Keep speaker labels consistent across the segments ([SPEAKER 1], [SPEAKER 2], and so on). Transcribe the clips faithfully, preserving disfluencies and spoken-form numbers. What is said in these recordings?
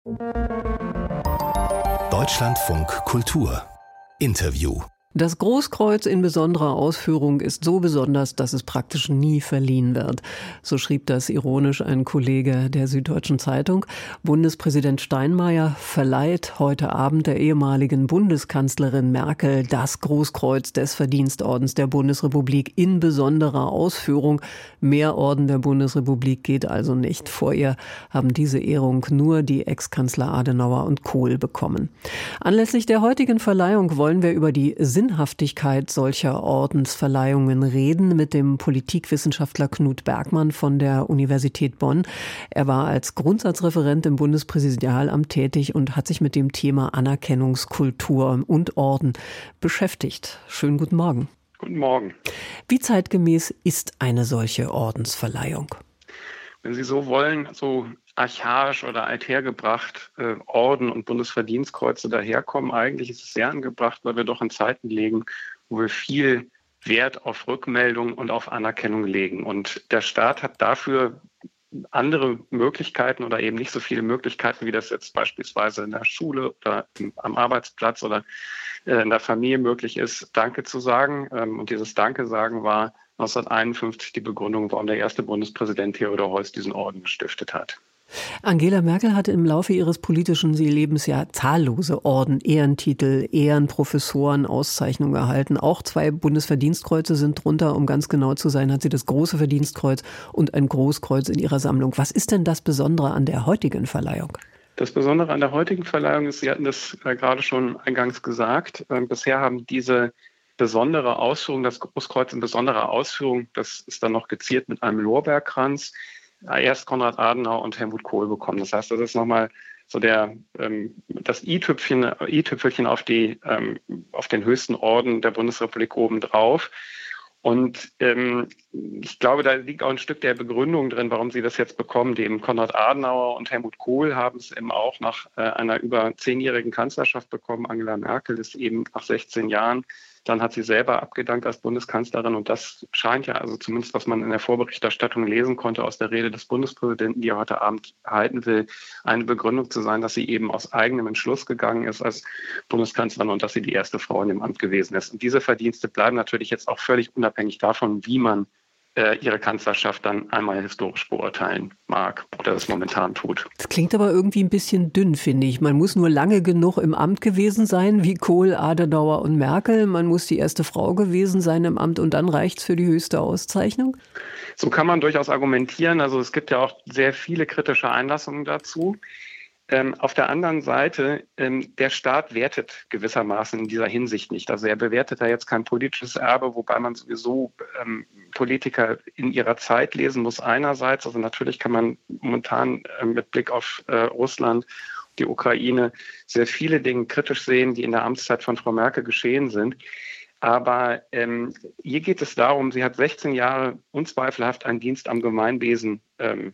[SPEAKER 1] Deutschlandfunk Kultur Interview.
[SPEAKER 2] Das Großkreuz in besonderer Ausführung ist so besonders, dass es praktisch nie verliehen wird. So schrieb das ironisch ein Kollege der Süddeutschen Zeitung. Bundespräsident Steinmeier verleiht heute Abend der ehemaligen Bundeskanzlerin Merkel das Großkreuz des Verdienstordens der Bundesrepublik in besonderer Ausführung. Mehr Orden der Bundesrepublik geht also nicht. Vor ihr haben diese Ehrung nur die Ex-Kanzler Adenauer und Kohl bekommen. Anlässlich der heutigen Verleihung wollen wir über die Sinnhaftigkeit solcher Ordensverleihungen reden mit dem Politikwissenschaftler Knut Bergmann von der Universität Bonn. Er war als Grundsatzreferent im Bundespräsidialamt tätig und hat sich mit dem Thema Anerkennungskultur und Orden beschäftigt. Schönen guten Morgen.
[SPEAKER 3] Guten Morgen.
[SPEAKER 2] Wie zeitgemäß ist eine solche Ordensverleihung?
[SPEAKER 3] Wenn Sie so wollen, so archaisch oder althergebracht äh, Orden und Bundesverdienstkreuze daherkommen. Eigentlich ist es sehr angebracht, weil wir doch in Zeiten leben, wo wir viel Wert auf Rückmeldung und auf Anerkennung legen. Und der Staat hat dafür andere Möglichkeiten oder eben nicht so viele Möglichkeiten, wie das jetzt beispielsweise in der Schule oder im, am Arbeitsplatz oder äh, in der Familie möglich ist, Danke zu sagen. Ähm, und dieses Danke sagen war neunzehnhunderteinundfünfzig die Begründung, warum der erste Bundespräsident Theodor Heuss diesen Orden gestiftet hat.
[SPEAKER 2] Angela Merkel hatte im Laufe ihres politischen Lebens ja zahllose Orden, Ehrentitel, Ehrenprofessoren, Auszeichnungen erhalten. Auch zwei Bundesverdienstkreuze sind drunter, um ganz genau zu sein, hat sie das Große Verdienstkreuz und ein Großkreuz in ihrer Sammlung. Was ist denn das Besondere an der heutigen Verleihung?
[SPEAKER 3] Das Besondere an der heutigen Verleihung ist, Sie hatten das äh, gerade schon eingangs gesagt, äh, bisher haben diese besondere Ausführung, das Großkreuz in besonderer Ausführung, das ist dann noch geziert mit einem Lorbeerkranz, erst Konrad Adenauer und Helmut Kohl bekommen. Das heißt, das ist nochmal so der ähm, das i-Tüpfelchen, i-Tüpfelchen auf die ähm, auf den höchsten Orden der Bundesrepublik obendrauf. Und ähm, ich glaube, da liegt auch ein Stück der Begründung drin, warum sie das jetzt bekommen. Eben Konrad Adenauer und Helmut Kohl haben es eben auch nach äh, einer über zehnjährigen Kanzlerschaft bekommen. Angela Merkel ist eben nach sechzehn Jahren. Dann hat sie selber abgedankt als Bundeskanzlerin. Und das scheint ja, also zumindest was man in der Vorberichterstattung lesen konnte aus der Rede des Bundespräsidenten, die er heute Abend halten will, eine Begründung zu sein, dass sie eben aus eigenem Entschluss gegangen ist als Bundeskanzlerin und dass sie die erste Frau in dem Amt gewesen ist. Und diese Verdienste bleiben natürlich jetzt auch völlig unabhängig davon, wie man äh, ihre Kanzlerschaft dann einmal historisch beurteilen mag oder es momentan tut.
[SPEAKER 2] Das klingt aber irgendwie ein bisschen dünn, finde ich. Man muss nur lange genug im Amt gewesen sein, wie Kohl, Adenauer und Merkel. Man muss die erste Frau gewesen sein im Amt und dann reicht's für die höchste Auszeichnung?
[SPEAKER 3] So kann man durchaus argumentieren. Also es gibt ja auch sehr viele kritische Einlassungen dazu. Ähm, auf der anderen Seite, ähm, der Staat wertet gewissermaßen in dieser Hinsicht nicht. Also er bewertet da jetzt kein politisches Erbe, wobei man sowieso ähm, Politiker in ihrer Zeit lesen muss einerseits. Also natürlich kann man momentan äh, mit Blick auf äh, Russland, die Ukraine, sehr viele Dinge kritisch sehen, die in der Amtszeit von Frau Merkel geschehen sind. Aber ähm, hier geht es darum, sie hat sechzehn Jahre unzweifelhaft einen Dienst am Gemeinwesen ähm,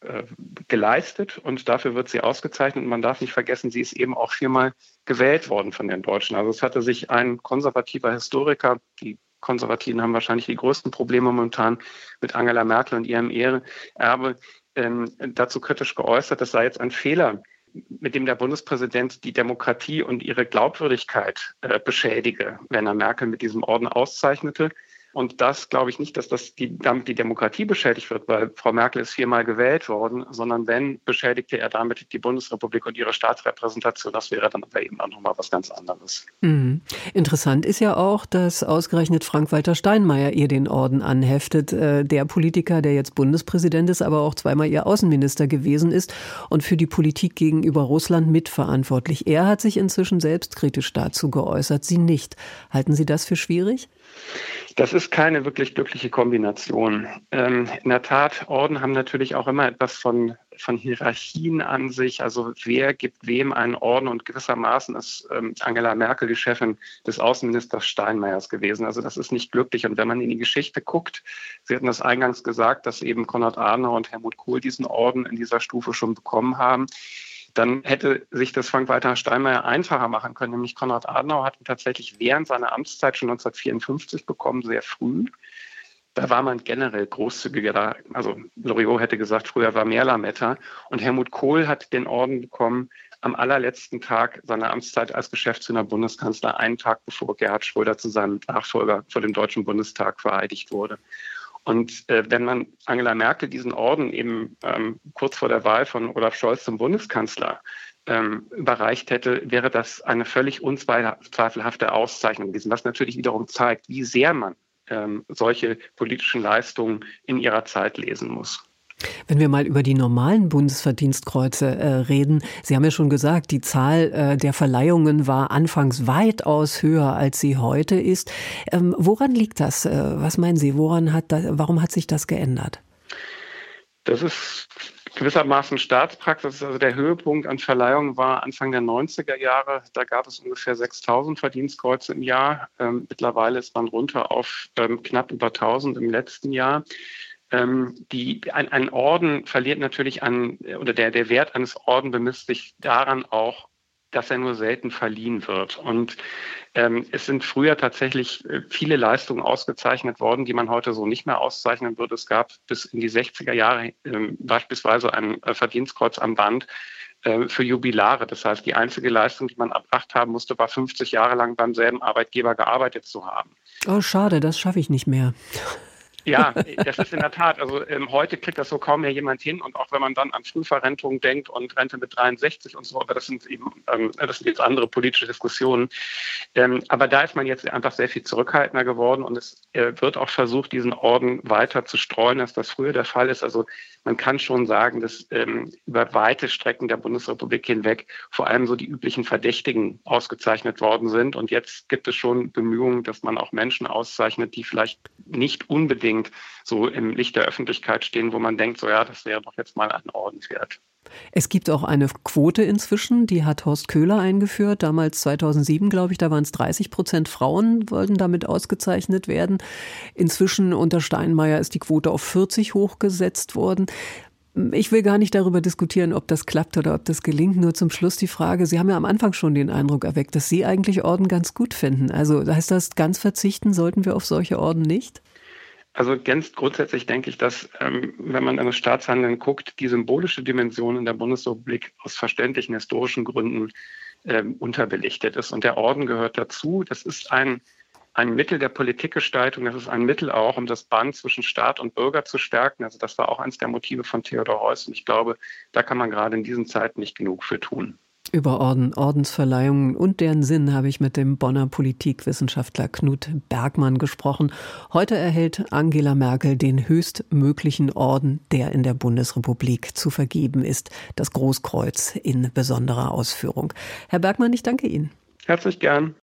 [SPEAKER 3] geleistet und dafür wird sie ausgezeichnet. Und man darf nicht vergessen, sie ist eben auch viermal gewählt worden von den Deutschen. Also es hatte sich ein konservativer Historiker, die Konservativen haben wahrscheinlich die größten Probleme momentan mit Angela Merkel und ihrem Erbe, ähm, dazu kritisch geäußert, das sei jetzt ein Fehler, mit dem der Bundespräsident die Demokratie und ihre Glaubwürdigkeit äh, beschädige, wenn er Merkel mit diesem Orden auszeichnete. Und das glaube ich nicht, dass das die, damit die Demokratie beschädigt wird, weil Frau Merkel ist viermal gewählt worden, sondern wenn, beschädigte er damit die Bundesrepublik und ihre Staatsrepräsentation. Das wäre dann aber eben auch nochmal was ganz anderes.
[SPEAKER 2] Mhm. Interessant ist ja auch, dass ausgerechnet Frank-Walter Steinmeier ihr den Orden anheftet. Der Politiker, der jetzt Bundespräsident ist, aber auch zweimal ihr Außenminister gewesen ist und für die Politik gegenüber Russland mitverantwortlich. Er hat sich inzwischen selbstkritisch dazu geäußert, Sie nicht. Halten Sie das für schwierig?
[SPEAKER 3] Das ist keine wirklich glückliche Kombination. Ähm, in der Tat, Orden haben natürlich auch immer etwas von, von Hierarchien an sich. Also wer gibt wem einen Orden? Und gewissermaßen ist ähm, Angela Merkel die Chefin des Außenministers Steinmeiers gewesen. Also das ist nicht glücklich. Und wenn man in die Geschichte guckt, Sie hatten das eingangs gesagt, dass eben Konrad Adenauer und Helmut Kohl diesen Orden in dieser Stufe schon bekommen haben. Dann hätte sich das Frank-Walter Steinmeier einfacher machen können. Nämlich Konrad Adenauer hat ihn tatsächlich während seiner Amtszeit schon neunzehnhundertvierundfünfzig bekommen, sehr früh. Da war man generell großzügiger. Also Loriot hätte gesagt, früher war mehr Lametta. Und Helmut Kohl hat den Orden bekommen am allerletzten Tag seiner Amtszeit als Geschäftsführender Bundeskanzler, einen Tag bevor Gerhard Schröder zu seinem Nachfolger vor dem Deutschen Bundestag vereidigt wurde. Und äh, wenn man Angela Merkel diesen Orden eben ähm, kurz vor der Wahl von Olaf Scholz zum Bundeskanzler ähm, überreicht hätte, wäre das eine völlig unzweifelhafte Auszeichnung gewesen, was natürlich wiederum zeigt, wie sehr man ähm, solche politischen Leistungen in ihrer Zeit lesen muss.
[SPEAKER 2] Wenn wir mal über die normalen Bundesverdienstkreuze äh, reden, Sie haben ja schon gesagt, die Zahl äh, der Verleihungen war anfangs weitaus höher, als sie heute ist. Ähm, woran liegt das? Äh, was meinen Sie? Woran hat das, warum hat sich das geändert?
[SPEAKER 3] Das ist gewissermaßen Staatspraxis. Also der Höhepunkt an Verleihungen war Anfang der neunziger Jahre. Da gab es ungefähr sechstausend Verdienstkreuze im Jahr. Ähm, mittlerweile ist man runter auf ähm, knapp über tausend im letzten Jahr. Ähm, die, ein, ein Orden verliert natürlich an, oder der, der Wert eines Orden bemisst sich daran auch, dass er nur selten verliehen wird. Und ähm, es sind früher tatsächlich viele Leistungen ausgezeichnet worden, die man heute so nicht mehr auszeichnen würde. Es gab bis in die sechziger Jahre ähm, beispielsweise ein äh, Verdienstkreuz am Band äh, für Jubilare. Das heißt, die einzige Leistung, die man erbracht haben musste, war fünfzig Jahre lang beim selben Arbeitgeber gearbeitet zu haben.
[SPEAKER 2] Oh, schade, das schaffe ich nicht mehr.
[SPEAKER 3] Ja, das ist in der Tat. Also ähm, heute kriegt das so kaum mehr jemand hin. Und auch wenn man dann an Frühverrentung denkt und Rente mit dreiundsechzig und so, aber das sind eben, ähm, das sind jetzt andere politische Diskussionen. Ähm, aber da ist man jetzt einfach sehr viel zurückhaltender geworden und es äh, wird auch versucht, diesen Orden weiter zu streuen, als das früher der Fall ist. Also man kann schon sagen, dass ähm, über weite Strecken der Bundesrepublik hinweg vor allem so die üblichen Verdächtigen ausgezeichnet worden sind. Und jetzt gibt es schon Bemühungen, dass man auch Menschen auszeichnet, die vielleicht nicht unbedingt so im Licht der Öffentlichkeit stehen, wo man denkt, so ja, das wäre doch jetzt mal ein Orden wert.
[SPEAKER 2] Es gibt auch eine Quote inzwischen, die hat Horst Köhler eingeführt. Damals zweitausendsieben, glaube ich, da waren es dreißig Prozent Frauen, wollten damit ausgezeichnet werden. Inzwischen unter Steinmeier ist die Quote auf vierzig hochgesetzt worden. Ich will gar nicht darüber diskutieren, ob das klappt oder ob das gelingt. Nur zum Schluss die Frage, Sie haben ja am Anfang schon den Eindruck erweckt, dass Sie eigentlich Orden ganz gut finden. Also heißt das, ganz verzichten sollten wir auf solche Orden nicht?
[SPEAKER 3] Also ganz grundsätzlich denke ich, dass, ähm, wenn man in das Staatshandeln guckt, die symbolische Dimension in der Bundesrepublik aus verständlichen historischen Gründen ähm, unterbelichtet ist. Und der Orden gehört dazu. Das ist ein, ein Mittel der Politikgestaltung. Das ist ein Mittel auch, um das Band zwischen Staat und Bürger zu stärken. Also das war auch eines der Motive von Theodor Heuss. Und ich glaube, da kann man gerade in diesen Zeiten nicht genug für tun.
[SPEAKER 2] Über Orden, Ordensverleihungen und deren Sinn habe ich mit dem Bonner Politikwissenschaftler Knut Bergmann gesprochen. Heute erhält Angela Merkel den höchstmöglichen Orden, der in der Bundesrepublik zu vergeben ist, das Großkreuz in besonderer Ausführung. Herr Bergmann, ich danke Ihnen.
[SPEAKER 3] Herzlich gern.